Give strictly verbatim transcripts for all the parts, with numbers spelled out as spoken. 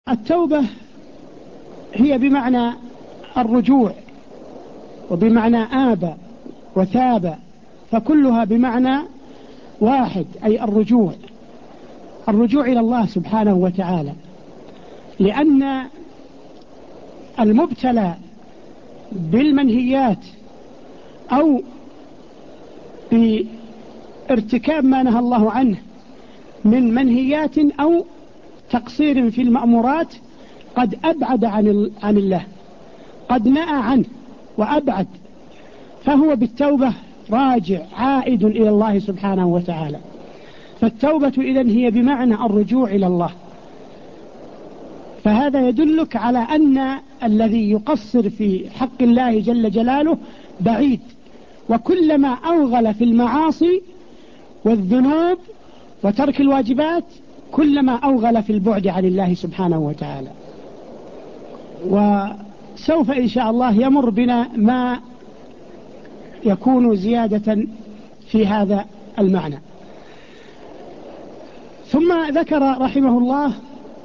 التوبة هي بمعنى الرجوع، وبمعنى آب وثاب، فكلها بمعنى واحد، أي الرجوع الرجوع إلى الله سبحانه وتعالى. لأن المبتلى بالمنهيات أو بارتكاب ما نهى الله عنه من منهيات أو تقصير في المأمورات قد أبعد عن عن الله، قد نأى عنه وأبعد، فهو بالتوبة راجع عائد إلى الله سبحانه وتعالى. فالتوبة إذن هي بمعنى الرجوع إلى الله. فهذا يدلك على أن الذي يقصر في حق الله جل جلاله بعيد، وكلما أوغل في المعاصي والذنوب وترك الواجبات كلما أوغل في البعد عن الله سبحانه وتعالى. وسوف إن شاء الله يمر بنا ما يكون زيادة في هذا المعنى. ثم ذكر رحمه الله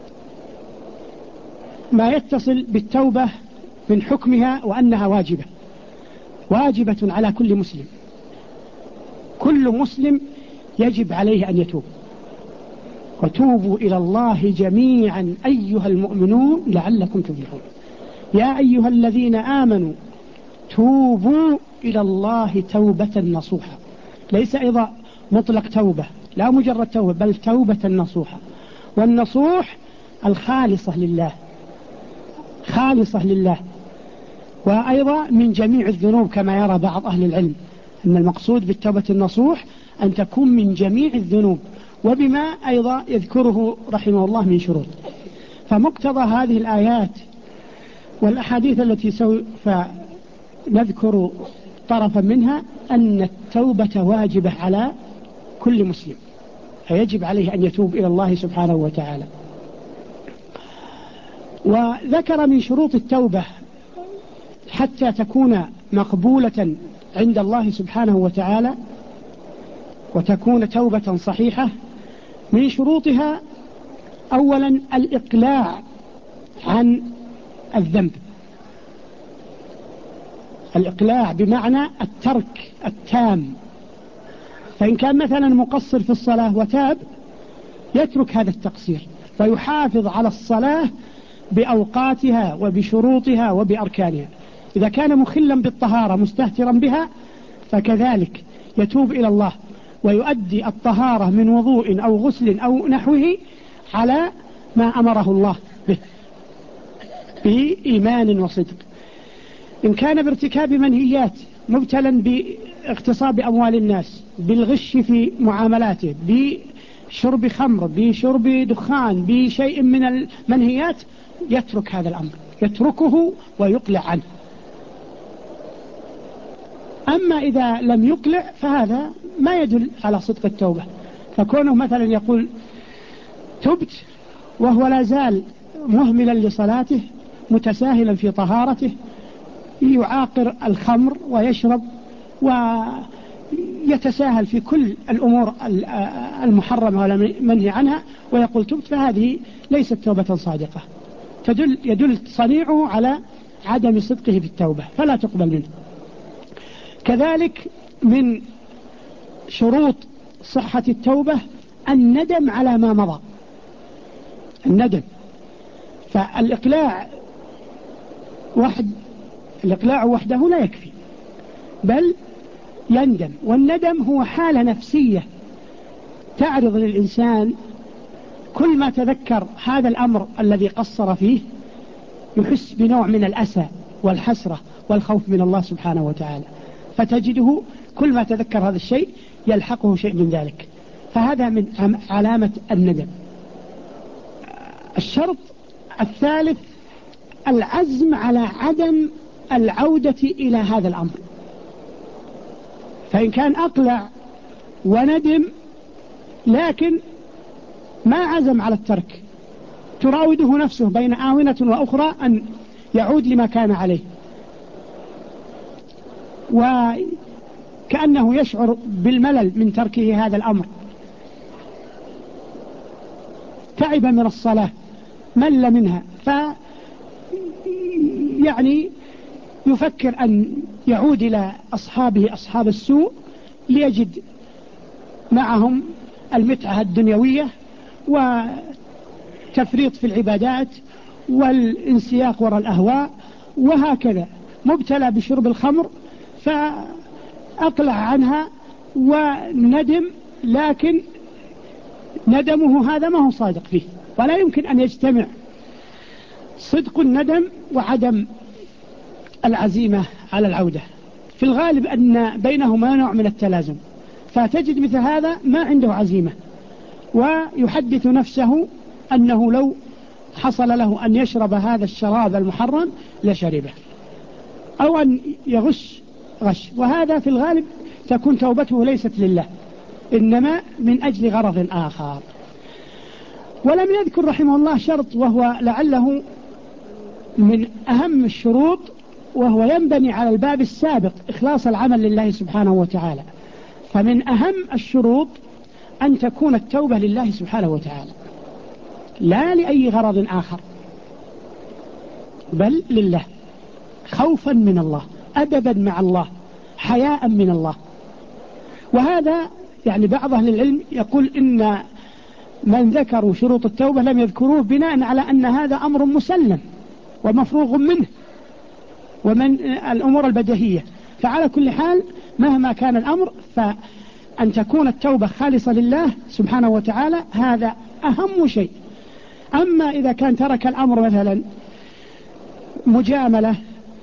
ما يتصل بالتوبة من حكمها، وأنها واجبة واجبة على كل مسلم. كل مسلم يجب عليه أن يتوب. وتوبوا إلى الله جميعا أيها المؤمنون لعلكم تفلحون. يا أيها الذين آمنوا توبوا إلى الله توبة نصوحا. ليس أيضا مطلق توبة، لا مجرد توبة، بل توبة نصوحا. والنصوح الخالصة لله، خالصة لله. وأيضا من جميع الذنوب، كما يرى بعض أهل العلم أن المقصود بالتوبة النصوح أن تكون من جميع الذنوب، وبما أيضا يذكره رحمه الله من شروط. فمقتضى هذه الآيات والأحاديث التي سوف نذكر طرفا منها أن التوبة واجبة على كل مسلم، فيجب عليه أن يتوب إلى الله سبحانه وتعالى. وذكر من شروط التوبة حتى تكون مقبولة عند الله سبحانه وتعالى وتكون توبة صحيحة، من شروطها أولا الإقلاع عن الذنب. الإقلاع بمعنى الترك التام. فإن كان مثلا مقصر في الصلاة وتاب يترك هذا التقصير ويحافظ على الصلاة بأوقاتها وبشروطها وبأركانها. إذا كان مخلا بالطهارة مستهترا بها فكذلك يتوب إلى الله ويؤدي الطهارة من وضوء أو غسل أو نحوه على ما أمره الله به بإيمان وصدق. إن كان بارتكاب منهيات مبتلا باغتصاب أموال الناس، بالغش في معاملاته، بشرب خمر، بشرب دخان، بشيء من المنهيات، يترك هذا الأمر، يتركه ويقلع عنه. أما إذا لم يقلع فهذا ما يدل على صدق التوبة. فكونه مثلا يقول تبت وهو لا زال مهملا لصلاته متساهلا في طهارته، يعاقر الخمر ويشرب ويتساهل في كل الأمور المحرمة والمنهي عنها ويقول تبت، فهذه ليست توبة صادقة، تدل يدل صنيعه على عدم صدقه بالتوبة فلا تقبل منه. كذلك من شروط صحة التوبة الندم على ما مضى. الندم، فالإقلاع وحد الإقلاع وحده لا يكفي، بل يندم. والندم هو حالة نفسية تعرض للإنسان كل ما تذكر هذا الأمر الذي قصر فيه يحس بنوع من الأسى والحسرة والخوف من الله سبحانه وتعالى، فتجده كل ما تذكر هذا الشيء يلحقه شيء من ذلك، فهذا من علامة الندم. الشرط الثالث العزم على عدم العودة إلى هذا الأمر. فإن كان أقلع وندم لكن ما عزم على الترك، تراوده نفسه بين آونة وأخرى أن يعود لما كان عليه، وكأنه يشعر بالملل من تركه هذا الأمر، تعب من الصلاة مل منها، ف يعني يفكر أن يعود إلى أصحابه أصحاب السوء ليجد معهم المتعة الدنيوية وتفريط في العبادات والانسياق وراء الأهواء، وهكذا مبتلى بشرب الخمر فأقلع عنها وندم، لكن ندمه هذا ما هو صادق فيه، ولا يمكن أن يجتمع صدق الندم وعدم العزيمة على العودة. في الغالب أن بينهما نوع من التلازم، فتجد مثل هذا ما عنده عزيمة ويحدث نفسه أنه لو حصل له أن يشرب هذا الشراب المحرم لشربه، أو أن يغش غش، وهذا في الغالب تكون توبته ليست لله، إنما من أجل غرض آخر. ولم يذكر رحمه الله شرط وهو لعله من أهم الشروط، وهو ينبني على الباب السابق إخلاص العمل لله سبحانه وتعالى. فمن أهم الشروط أن تكون التوبة لله سبحانه وتعالى، لا لأي غرض آخر، بل لله، خوفا من الله، أدبا مع الله، حياء من الله. وهذا يعني بعض أهل العلم يقول إن من ذكروا شروط التوبة لم يذكروه بناء على أن هذا أمر مسلم ومفروغ منه ومن الأمور البديهية. فعلى كل حال مهما كان الأمر، فأن تكون التوبة خالصة لله سبحانه وتعالى هذا أهم شيء. أما إذا كان ترك الأمر مثلا مجاملة،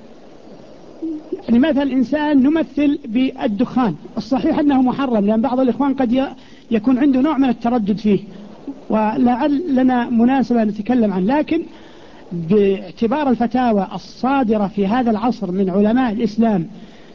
يعني مثلا إنسان نمثل بالدخان، الصحيح أنه محرم، لأن بعض الإخوان قد يكون عنده نوع من التردد فيه، ولعل لنا مناسبة نتكلم عنه، لكن باعتبار الفتاوى الصادرة في هذا العصر من علماء الإسلام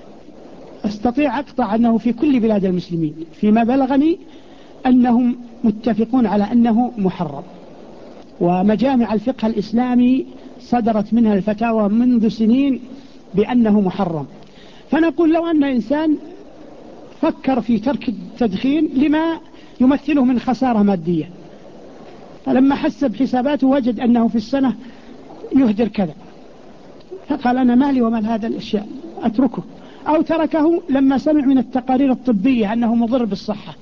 استطيع أقطع أنه في كل بلاد المسلمين فيما بلغني أنهم متفقون على أنه محرم، ومجامع الفقه الإسلامي صدرت منها الفتاوى منذ سنين بأنه محرم. فنقول لو أن إنسان فكر في ترك التدخين لما يمثله من خسارة مادية، فلما حسب حساباته وجد أنه في السنة يهدر كذا، فقال أنا مالي ومال هذا الأشياء أتركه، أو تركه لما سمع من التقارير الطبية أنه مضر بالصحة،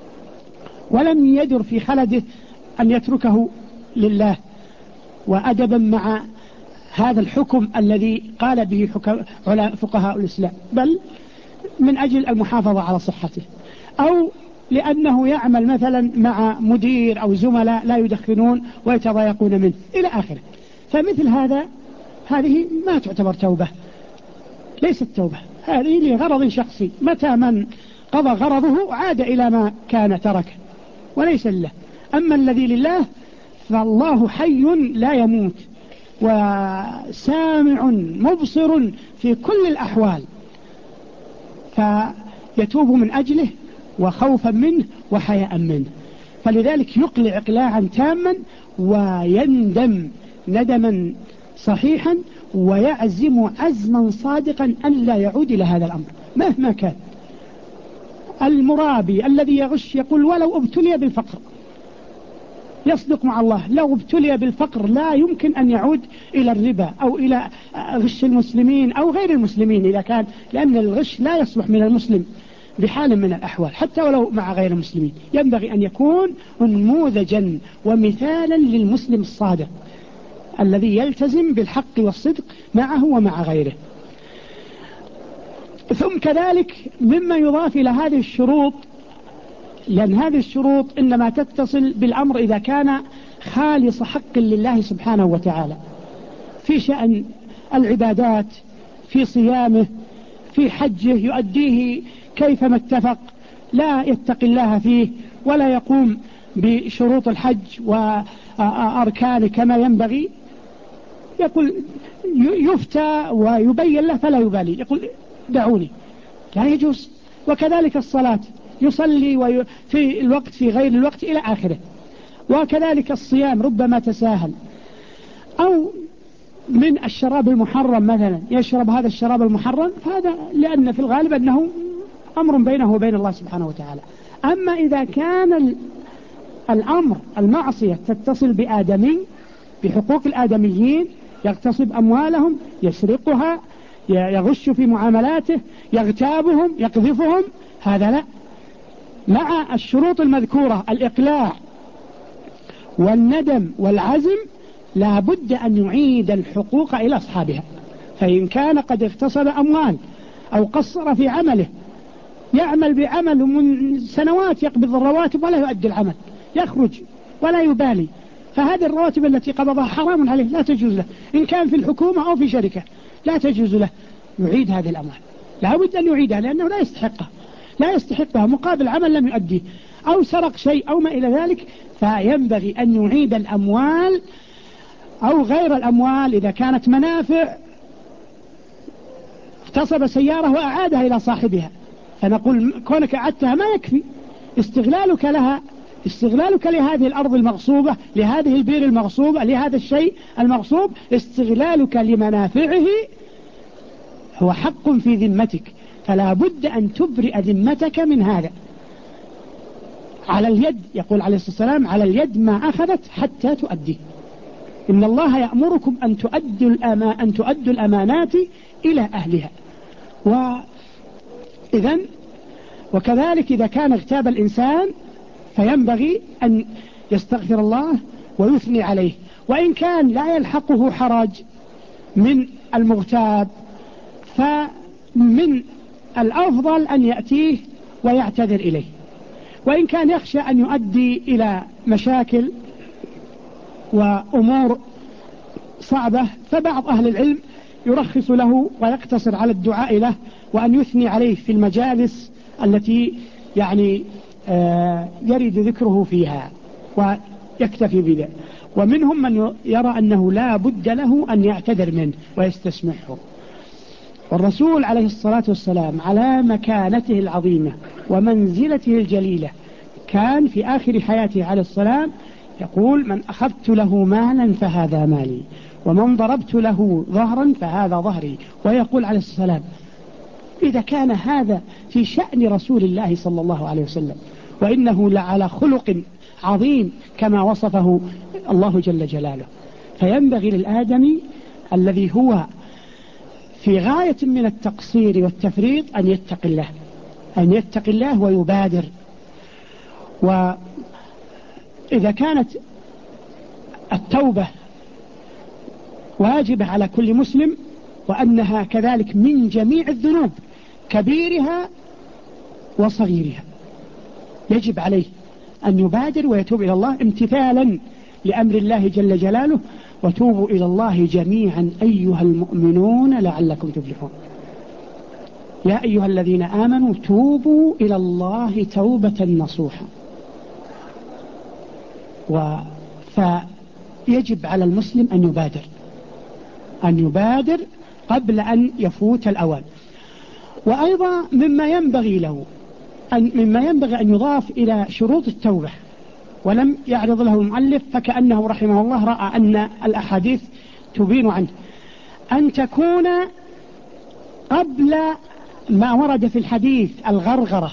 ولم يدر في خلده أن يتركه لله وأدبا مع هذا الحكم الذي قال به فقهاء الإسلام، بل من أجل المحافظة على صحته، أو لأنه يعمل مثلا مع مدير أو زملاء لا يدخنون ويتضايقون منه إلى آخره. فمثل هذا هذه ما تعتبر توبة، ليست توبة، هذه لغرض شخصي، متى من قضى غرضه عاد إلى ما كان تركه وليس لله. أما الذي لله فالله حي لا يموت وسامع مبصر في كل الأحوال، فيتوب من أجله وخوفا منه وحياء منه، فلذلك يقلع إقلاعا تاما ويندم ندما صحيحا ويعزم عزما صادقا أن لا يعود إلى هذا الأمر مهما كان. المرابي الذي يغش يقول ولو ابتلي بالفقر، يصدق مع الله، لو ابتلي بالفقر لا يمكن أن يعود إلى الربا أو إلى غش المسلمين أو غير المسلمين إذا كان، لأن الغش لا يصلح من المسلم بحال من الأحوال حتى ولو مع غير المسلمين، ينبغي أن يكون نموذجا ومثالا للمسلم الصادق الذي يلتزم بالحق والصدق معه ومع غيره. ثم كذلك مما يضاف إلى هذه الشروط، لأن هذه الشروط إنما تتصل بالأمر إذا كان خالص حق لله سبحانه وتعالى في شأن العبادات، في صيامه، في حجه يؤديه كيفما اتفق، لا يتقي الله فيه ولا يقوم بشروط الحج وأركانه كما ينبغي، يقول يفتى ويبين له فلا يبالي، يقول دعوني، لا يجوز. وكذلك الصلاة، يصلي في الوقت في غير الوقت إلى آخره. وكذلك الصيام ربما تساهل، أو من الشراب المحرم مثلا يشرب هذا الشراب المحرم، هذا لأن في الغالب أنه أمر بينه وبين الله سبحانه وتعالى. أما إذا كان الأمر المعصية تتصل بآدمي بحقوق الآدميين، يغتصب أموالهم، يسرقها، يغش في معاملاته، يغتابهم، يقذفهم، هذا لا. مع الشروط المذكورة الإقلاع والندم والعزم، لا بد أن يعيد الحقوق إلى أصحابها. فإن كان قد اغتصب أموال أو قصر في عمله، يعمل بعمل من سنوات يقبض الرواتب ولا يؤدي العمل، يخرج ولا يبالي، فهذه الرواتب التي قبضها حرام عليه، لا تجوز له. إن كان في الحكومة أو في شركة لا تجوز له، يعيد هذه الأموال، لا بد أن يعيدها لأنه لا يستحقها، لا يستحقها مقابل عمل لم يؤديه، أو سرق شيء أو ما إلى ذلك، فينبغي أن يعيد الأموال أو غير الأموال. إذا كانت منافع، اغتصب سيارة وأعادها إلى صاحبها، فنقول كونك أعدتها ما يكفي، استغلالك لها، استغلالك لهذه الأرض المغصوبة، لهذه البير المغصوبة، لهذا الشيء المغصوب، استغلالك لمنافعه هو حق في ذمتك، فلا بد أن تبرئ ذمتك من هذا. على اليد، يقول عليه الصلاة والسلام: على اليد ما أخذت حتى تؤدي. إن الله يأمركم أن تؤدوا الأما أن تؤدوا الأمانات إلى أهلها. وإذن وكذلك إذا كان اغتاب الإنسان فينبغي أن يستغفر الله ويثني عليه، وإن كان لا يلحقه حرج من المغتاب فمن الأفضل أن يأتيه ويعتذر إليه. وإن كان يخشى أن يؤدي إلى مشاكل وأمور صعبة، فبعض أهل العلم يرخص له ويقتصر على الدعاء له وأن يثني عليه في المجالس التي يعني آه يرد ذكره فيها ويكتفي بذلك. ومنهم من يرى أنه لا بد له أن يعتذر منه ويستسمحه. والرسول عليه الصلاة والسلام على مكانته العظيمة ومنزلته الجليلة كان في آخر حياته عليه السلام يقول: من أخذت له مالا فهذا مالي، ومن ضربت له ظهرا فهذا ظهري. ويقول عليه السلام: إذا كان هذا في شأن رسول الله صلى الله عليه وسلم، وإنه لعلى خلق عظيم كما وصفه الله جل جلاله. فينبغي للآدمي الذي هو في غاية من التقصير والتفريط أن يتق الله، أن يتق الله ويبادر. وإذا كانت التوبة واجبة على كل مسلم، وأنها كذلك من جميع الذنوب كبيرها وصغيرها، يجب عليه أن يبادر ويتوب إلى الله امتثالا لأمر الله جل جلاله: وتوبوا إلى الله جميعا أيها المؤمنون لعلكم تفلحون. يا أيها الذين آمنوا توبوا إلى الله توبة نصوحا. فيجب على المسلم أن يبادر، أن يبادر قبل أن يفوت الأوان. وأيضا مما ينبغي له أن مما ينبغي أن يضاف إلى شروط التوبة ولم يعرض له المؤلف، فكأنه رحمه الله رأى أن الأحاديث تبين عنه، أن تكون قبل ما ورد في الحديث الغرغرة،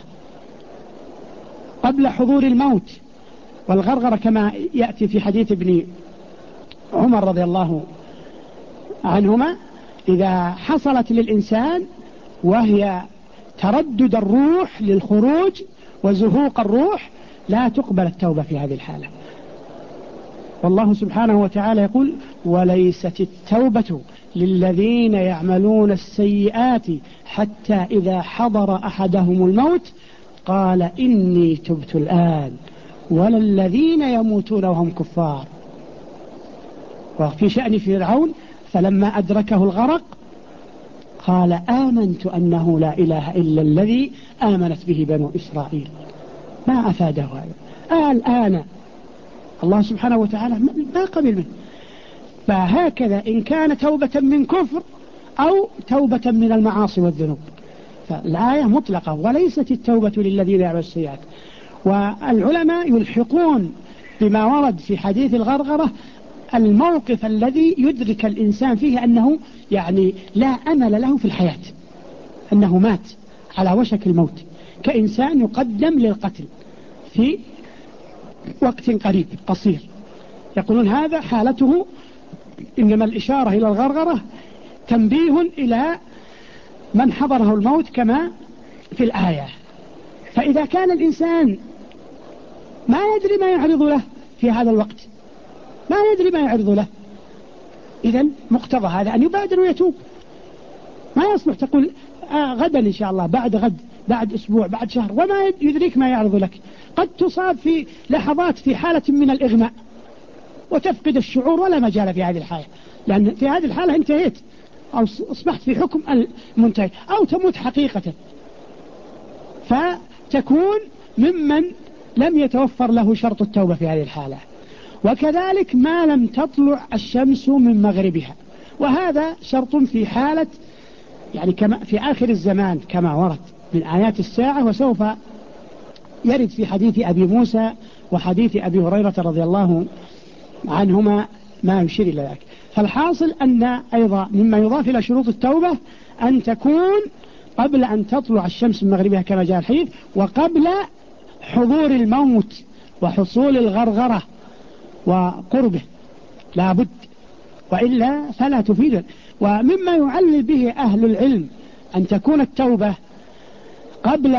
قبل حضور الموت. والغرغرة كما يأتي في حديث ابن عمر رضي الله عنهما: إذا حصلت للإنسان وهي تردد الروح للخروج وزهوق الروح لا تقبل التوبة في هذه الحالة. والله سبحانه وتعالى يقول: وليست التوبة للذين يعملون السيئات حتى إذا حضر أحدهم الموت قال إني تبت الآن ولا الذين يموتون وهم كفار. وفي شأن فرعون: فلما أدركه الغرق قال آمنت أنه لا إله إلا الذي آمنت به بنو إسرائيل. ما أفاده هذا؟ الآن الله سبحانه وتعالى ما قبل منه. فهكذا إن كان توبة من كفر أو توبة من المعاصي والذنوب، فالآية مطلقة: وليست التوبة للذين يعملون السيئات. والعلماء يلحقون بما ورد في حديث الغرغرة الموقف الذي يدرك الإنسان فيه أنه يعني لا أمل له في الحياة، أنه مات على وشك الموت، كإنسان يقدم للقتل في وقت قريب قصير، يقولون هذا حالته، إنما الإشارة إلى الغرغرة تنبيه إلى من حضره الموت كما في الآية. فإذا كان الإنسان ما يدري ما يعرض له في هذا الوقت، ما يدري ما يعرض له، إذن مقتضى هذا أن يبادر ويتوب. ما يصلح تقول آه غدا إن شاء الله، بعد غد، بعد أسبوع، بعد شهر، وما يدريك ما يعرض لك. قد تصاب في لحظات في حالة من الإغماء وتفقد الشعور ولا مجال في هذه الحالة، لأن في هذه الحالة انتهيت أو أصبحت في حكم المنتهي، أو تموت حقيقة، فتكون ممن لم يتوفر له شرط التوبة في هذه الحالة. وكذلك ما لم تطلع الشمس من مغربها، وهذا شرط في حالة يعني كما في آخر الزمان كما ورد من آيات الساعة، وسوف يرد في حديث أبي موسى وحديث أبي هريرة رضي الله عنهما ما يشير إلى ذلك. فالحاصل أن أيضا مما يضاف إلى شروط التوبة أن تكون قبل أن تطلع الشمس من مغربها كما جاء الحديث، وقبل حضور الموت وحصول الغرغرة وقربه لا بد، وإلا فلا تفيد. ومما يعلل به أهل العلم أن تكون التوبة قبل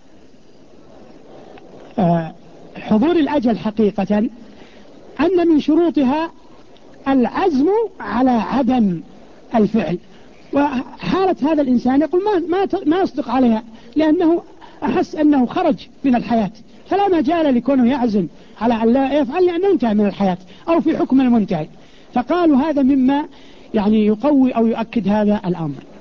حضور الأجل حقيقة، أن من شروطها العزم على عدم الفعل. وحالة هذا الإنسان يقول ما, ما, ما يصدق عليها، لأنه أحس أنه خرج من الحياة، فلا مجال لكونه يعزم على أن لا يفعل، لأنه انتهى من الحياة أو في حكم المنتهي. فقالوا هذا مما يعني يقوي أو يؤكد هذا الأمر.